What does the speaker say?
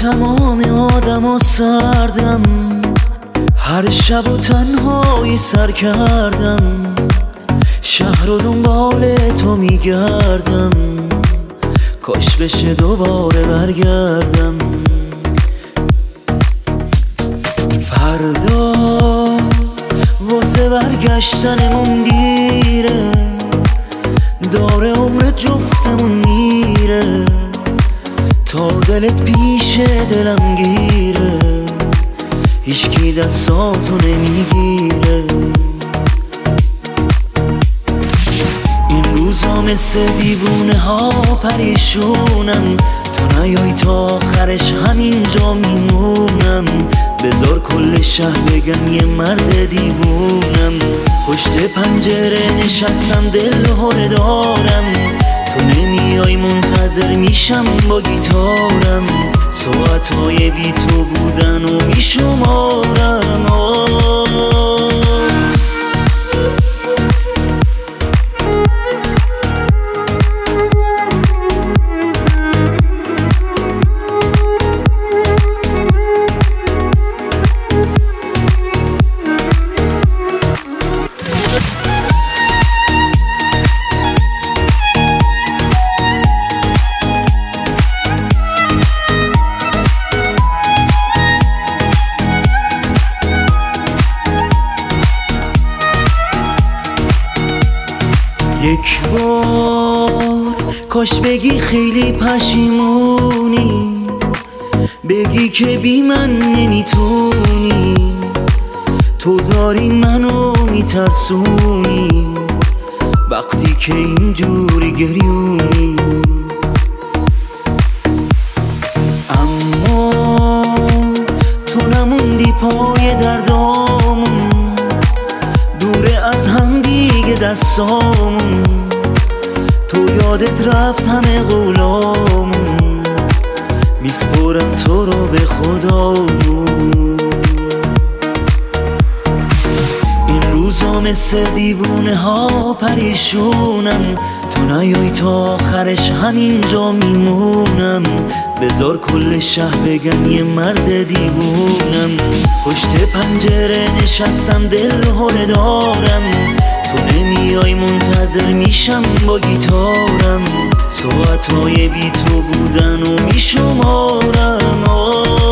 تمام آدما سردم، هر شب و تنهایی سر کردم، شهر و دنبال تو میگردم، کاش بشه دوباره برگردم. فردا واسه برگشتنمون دیره، داره عمر جفتمون میره، تا دلت پیش دلم گیره، هیچکی دستاتو نمیگیره. این روزا مثل دیوونه ها پریشونم، تو نیای تا آخرش همینجا میمونم. بذار کل شهر بگم یه مرد دیوونم، پشت پنجره نشستم دل هره دارم، تو نمیای منتظر میشم با گیتارم، ساعتهای بی تو بودن و میشمارم. یک بار کاش بگی خیلی پشیمونی، بگی که بی من نمیتونی، تو داری منو میترسونی وقتی که اینجوری گریونی. اما تو نموندی پای دردامون، دوره از هم دیگه دستامون، تو یادت رفت همه قولامون، میسپرم تو رو به خدامون. این روزا مثل دیوونه ها پریشونم، تو نیای تا آخرش همینجا میمونم. بذار کل شهر بگم یه مرد دیوونم، پشت پنجره نشستم دل هره دارم، تو نمیای منتظر میشم با گیتارم، ساعتهای بی تو بودن و میشمارم.